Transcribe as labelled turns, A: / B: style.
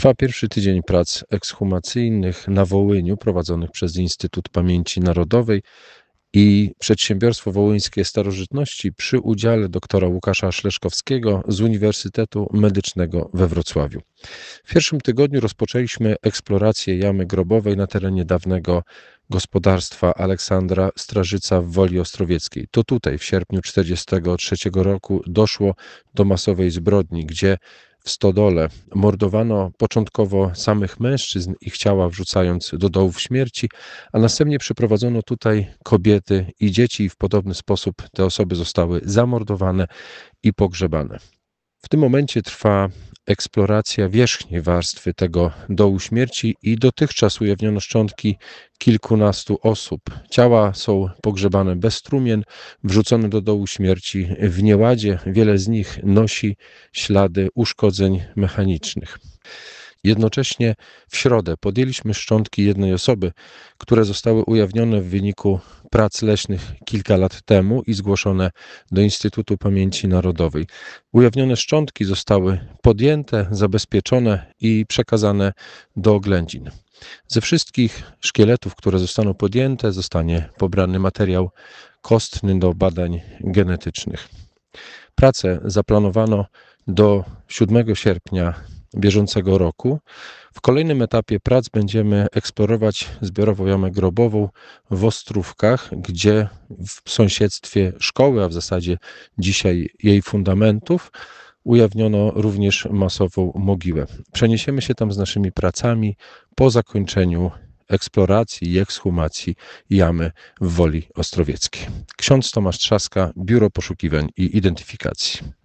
A: Trwa pierwszy tydzień prac ekshumacyjnych na Wołyniu prowadzonych przez Instytut Pamięci Narodowej i Przedsiębiorstwo Wołyńskie Starożytności przy udziale doktora Łukasza Szleszkowskiego z Uniwersytetu Medycznego we Wrocławiu. W pierwszym tygodniu rozpoczęliśmy eksplorację jamy grobowej na terenie dawnego gospodarstwa Aleksandra Strażyca w Woli Ostrowieckiej. To tutaj w sierpniu 1943 roku doszło do masowej zbrodni, gdzie w stodole mordowano początkowo samych mężczyzn, ich ciała wrzucając do dołów śmierci, a następnie przyprowadzono tutaj kobiety i dzieci i w podobny sposób te osoby zostały zamordowane i pogrzebane. W tym momencie trwa eksploracja wierzchniej warstwy tego dołu śmierci i dotychczas ujawniono szczątki kilkunastu osób. Ciała są pogrzebane bez trumien, wrzucone do dołu śmierci w nieładzie. Wiele z nich nosi ślady uszkodzeń mechanicznych. Jednocześnie w środę podjęliśmy szczątki jednej osoby, które zostały ujawnione w wyniku prac leśnych kilka lat temu i zgłoszone do Instytutu Pamięci Narodowej. Ujawnione szczątki zostały podjęte, zabezpieczone i przekazane do oględzin. Ze wszystkich szkieletów, które zostaną podjęte, zostanie pobrany materiał kostny do badań genetycznych. Pracę zaplanowano do 7 sierpnia bieżącego roku. W kolejnym etapie prac będziemy eksplorować zbiorową jamę grobową w Ostrówkach, gdzie w sąsiedztwie szkoły, a w zasadzie dzisiaj jej fundamentów, ujawniono również masową mogiłę. Przeniesiemy się tam z naszymi pracami po zakończeniu eksploracji i ekshumacji jamy w Woli Ostrowieckiej. Ksiądz Tomasz Trzaska, Biuro Poszukiwań i Identyfikacji.